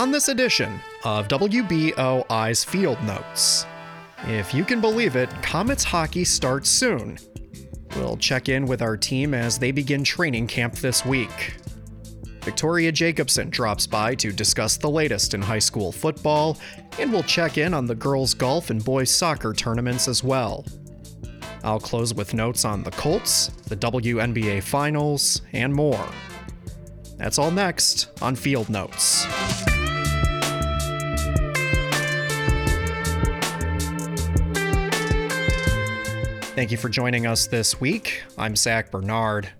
on this edition of WBOI's Field Notes. If you can believe it, Comets hockey starts soon. We'll check in with our team as they begin training camp this week. Victoria Jacobson drops by to discuss the latest in high school football, and we'll check in on the girls' golf and boys' soccer tournaments as well. I'll close with notes on the Colts, the WNBA Finals, and more. That's all next on Field Notes. Thank you for joining us this week. I'm Zach Bernard.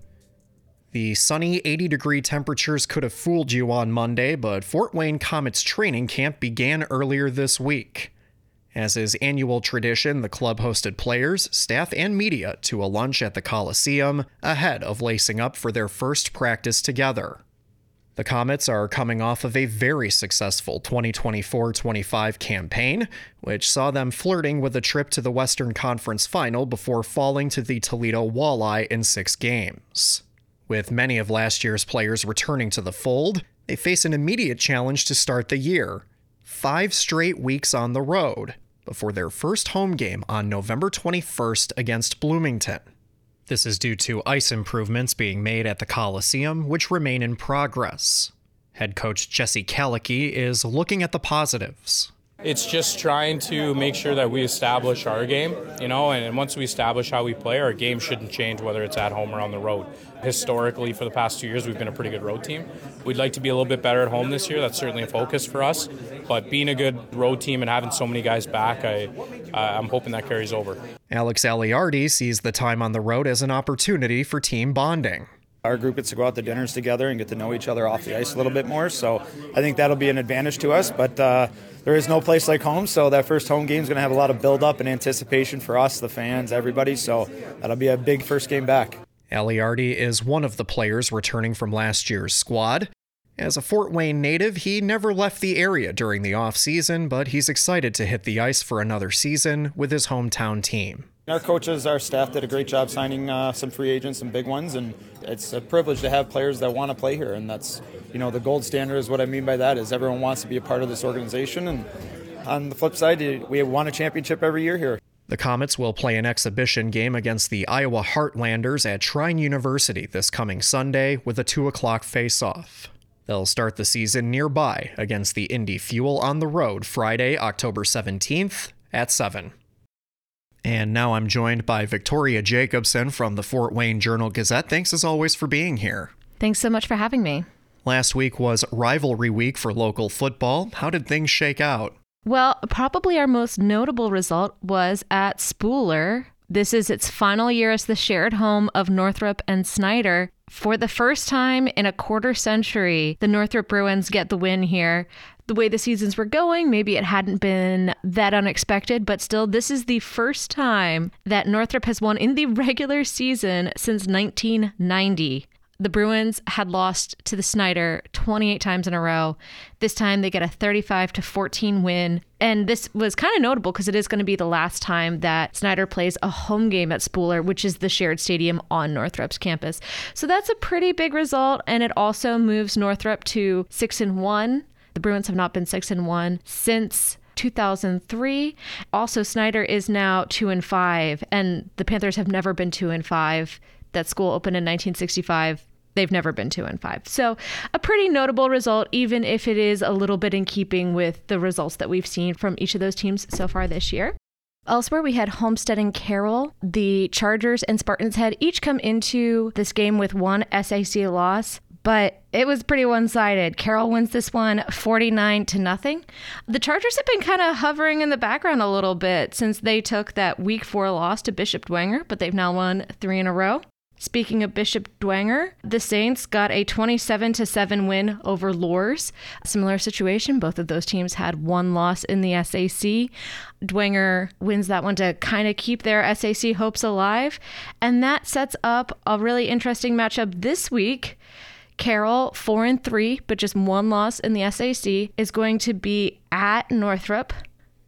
The sunny 80-degree temperatures could have fooled you on Monday, but Fort Wayne Comets training camp began earlier this week. As is annual tradition, the club hosted players, staff, and media to a lunch at the Coliseum ahead of lacing up for their first practice together. The Comets are coming off of a very successful 2024-25 campaign, which saw them flirting with a trip to the Western Conference Final before falling to the Toledo Walleye in 6 games. With many of last year's players returning to the fold, they face an immediate challenge to start the year: 5 straight weeks on the road, before their first home game on November 21st against Bloomington. This is due to ice improvements being made at the Coliseum, which remain in progress. Head coach Jesse Kalicki is looking at the positives. It's just trying to make sure that we establish our game, and once we establish how we play, our game shouldn't change whether it's at home or on the road. Historically, for the past 2 years, we've been a pretty good road team. We'd like to be a little bit better at home this year. That's certainly a focus for us. But being a good road team and having so many guys back, I'm hoping that carries over. Alex Aliardi sees the time on the road as an opportunity for team bonding. Our group gets to go out to dinners together and get to know each other off the ice a little bit more, so I think that'll be an advantage to us. But there is no place like home, so that first home game is going to have a lot of build-up and anticipation for us, the fans, everybody, so that'll be a big first game back. Aliardi is one of the players returning from last year's squad. As a Fort Wayne native, he never left the area during the off-season, but he's excited to hit the ice for another season with his hometown team. Our coaches, our staff did a great job signing some free agents, some big ones, and it's a privilege to have players that want to play here, and that's, the gold standard is what I mean by that is everyone wants to be a part of this organization, and on the flip side, we won a championship every year here. The Comets will play an exhibition game against the Iowa Heartlanders at Trine University this coming Sunday with a 2 o'clock face-off. They'll start the season nearby against the Indy Fuel on the road Friday, October 17th at 7. And now I'm joined by Victoria Jacobson from the Fort Wayne Journal-Gazette. Thanks as always for being here. Thanks so much for having me. Last week was rivalry week for local football. How did things shake out? Well, probably our most notable result was at Spooler. This is its final year as the shared home of Northrop and Snyder. For the first time in a quarter century, the Northrop Bruins get the win here. The way the seasons were going, maybe it hadn't been that unexpected, but still, this is the first time that Northrop has won in the regular season since 1990. The Bruins had lost to the Snyder 28 times in a row. This time they get a 35-14 win. And this was kind of notable because it is going to be the last time that Snyder plays a home game at Spooler, which is the shared stadium on Northrop's campus. So that's a pretty big result. And it also moves Northrop to 6-1. The Bruins have not been 6-1 since 2003. Also, Snyder is now 2-5, and the Panthers have never been 2-5. That school opened in 1965. They've never been 2-5. So a pretty notable result, even if it is a little bit in keeping with the results that we've seen from each of those teams so far this year. Elsewhere, we had Homestead and Carroll. The Chargers and Spartans had each come into this game with one SAC loss, but it was pretty one-sided. Carroll wins this one 49-0. The Chargers have been kind of hovering in the background a little bit since they took that Week 4 loss to Bishop Dwenger, but they've now won 3 in a row. Speaking of Bishop Dwenger, the Saints got a 27-7 win over Lours. Similar situation. Both of those teams had one loss in the SAC. Dwenger wins that one to kind of keep their SAC hopes alive. And that sets up a really interesting matchup this week. Carroll, 4-3, but just one loss in the SAC, is going to be at Northrop.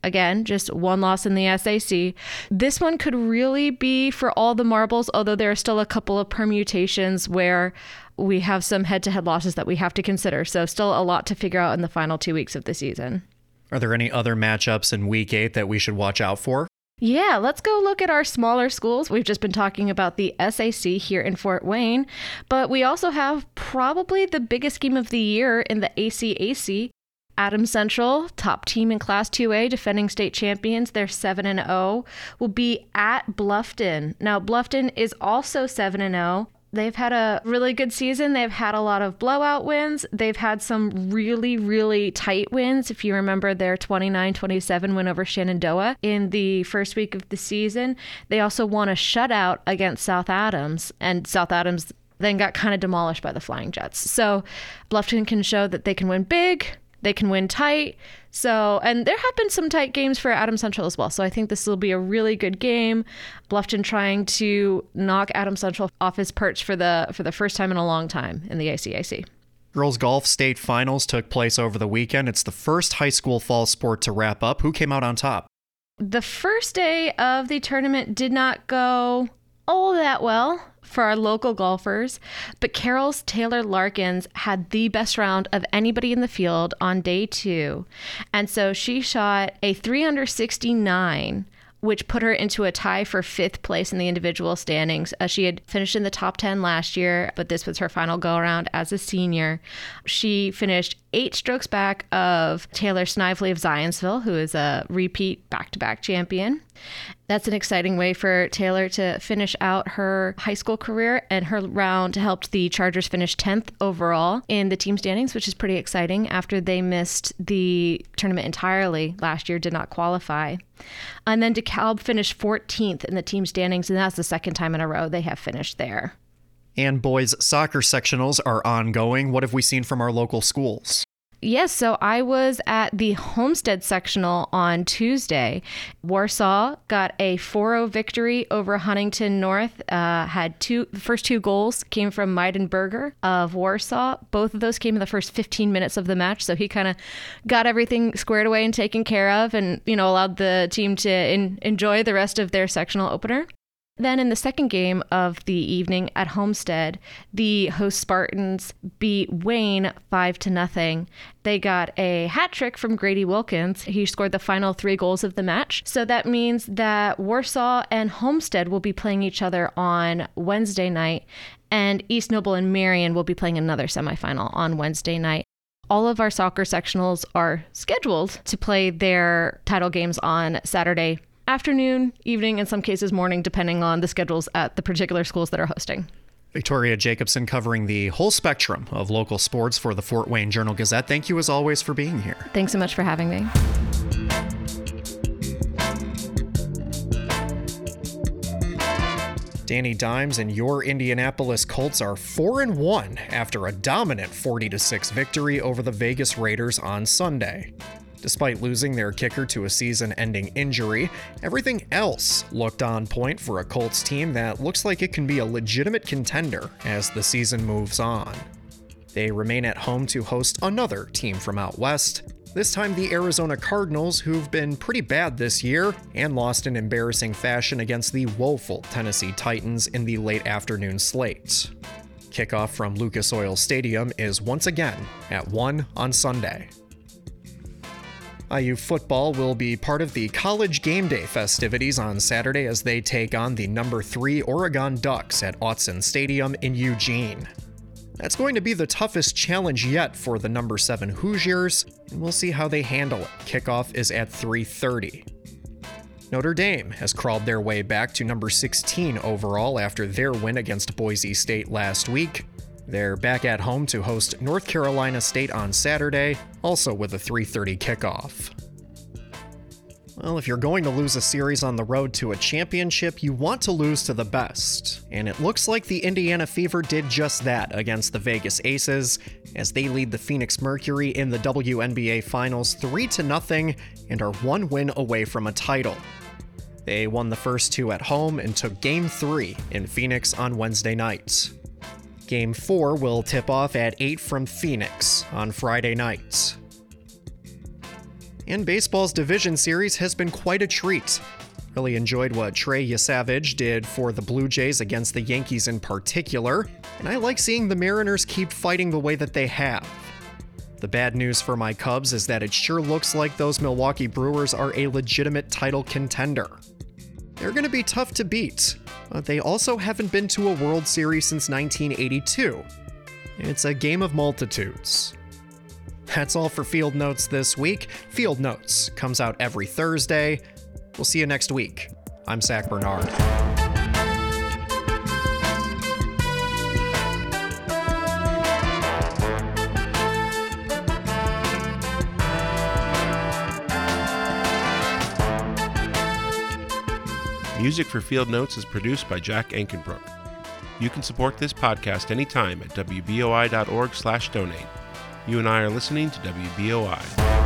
Again, just one loss in the SAC. This one could really be for all the marbles, although there are still a couple of permutations where we have some head-to-head losses that we have to consider. So still a lot to figure out in the final 2 weeks of the season. Are there any other matchups in Week 8 that we should watch out for? Yeah, let's go look at our smaller schools. We've just been talking about the SAC here in Fort Wayne, but we also have probably the biggest game of the year in the ACAC. Adams Central, top team in Class 2A, defending state champions, they're 7-0, will be at Bluffton. Now, Bluffton is also 7-0. They've had a really good season. They've had a lot of blowout wins. They've had some really, really tight wins. If you remember their 29-27 win over Shenandoah in the first week of the season. They also won a shutout against South Adams, and South Adams then got kind of demolished by the Flying Jets. So Bluffton can show that they can win big. They can win tight. So, and there have been some tight games for Adams Central as well. So I think this will be a really good game. Bluffton trying to knock Adams Central off his perch for the first time in a long time in the ACAC. Girls Golf State Finals took place over the weekend. It's the first high school fall sport to wrap up. Who came out on top? The first day of the tournament did not go all that well for our local golfers, but Carol's Taylor Larkins had the best round of anybody in the field on day 2. And so she shot a 369, which put her into a tie for 5th place in the individual standings. She had finished in the top 10 last year, but this was her final go-around as a senior. She finished 8 strokes back of Taylor Snively of Zionsville, who is a repeat back-to-back champion. That's an exciting way for Taylor to finish out her high school career, and her round helped the Chargers finish 10th overall in the team standings, which is pretty exciting after they missed the tournament entirely last year, did not qualify. And then DeKalb finished 14th in the team standings, and that's the second time in a row they have finished there. And boys soccer sectionals are ongoing. What have we seen from our local schools? Yes, so I was at the Homestead sectional on Tuesday. Warsaw got a 4-0 victory over Huntington North. The first 2 goals came from Meidenberger of Warsaw. Both of those came in the first 15 minutes of the match, so he kind of got everything squared away and taken care of, and allowed the team to enjoy the rest of their sectional opener. Then in the second game of the evening at Homestead, the host Spartans beat Wayne 5-0. They got a hat trick from Grady Wilkins. He scored the final 3 goals of the match. So that means that Warsaw and Homestead will be playing each other on Wednesday night, and East Noble and Marion will be playing another semifinal on Wednesday night. All of our soccer sectionals are scheduled to play their title games on Saturday afternoon, evening, in some cases morning, depending on the schedules at the particular schools that are hosting. Victoria Jacobson covering the whole spectrum of local sports for the Fort Wayne Journal-Gazette. Thank you as always for being here. Thanks so much for having me. Danny Dimes and your Indianapolis Colts are 4-1 after a dominant 40-6 victory over the Vegas Raiders on Sunday. Despite losing their kicker to a season-ending injury, everything else looked on point for a Colts team that looks like it can be a legitimate contender as the season moves on. They remain at home to host another team from out west, this time the Arizona Cardinals, who've been pretty bad this year and lost in embarrassing fashion against the woeful Tennessee Titans in the late afternoon slate. Kickoff from Lucas Oil Stadium is once again at 1 on Sunday. IU football will be part of the College Game Day festivities on Saturday as they take on the number 3 Oregon Ducks at Autzen Stadium in Eugene. That's going to be the toughest challenge yet for the number 7 Hoosiers, and we'll see how they handle it. Kickoff is at 3:30. Notre Dame has crawled their way back to number 16 overall after their win against Boise State last week. They're back at home to host North Carolina State on Saturday, also with a 3:30 kickoff. Well, if you're going to lose a series on the road to a championship, you want to lose to the best. And it looks like the Indiana Fever did just that against the Vegas Aces, as they lead the Phoenix Mercury in the WNBA Finals 3-0 and are 1 win away from a title. They won the first 2 at home and took Game 3 in Phoenix on Wednesday night. Game 4 will tip off at 8 from Phoenix on Friday night. And baseball's division series has been quite a treat. Really enjoyed what Trey Yesavage did for the Blue Jays against the Yankees in particular, and I like seeing the Mariners keep fighting the way that they have. The bad news for my Cubs is that it sure looks like those Milwaukee Brewers are a legitimate title contender. They're going to be tough to beat, but they also haven't been to a World Series since 1982. It's a game of multitudes. That's all for Field Notes this week. Field Notes comes out every Thursday. We'll see you next week. I'm Zach Bernard. Music for Field Notes is produced by Jack Ankenbrook. You can support this podcast anytime at wboi.org/donate. You and I are listening to WBOI.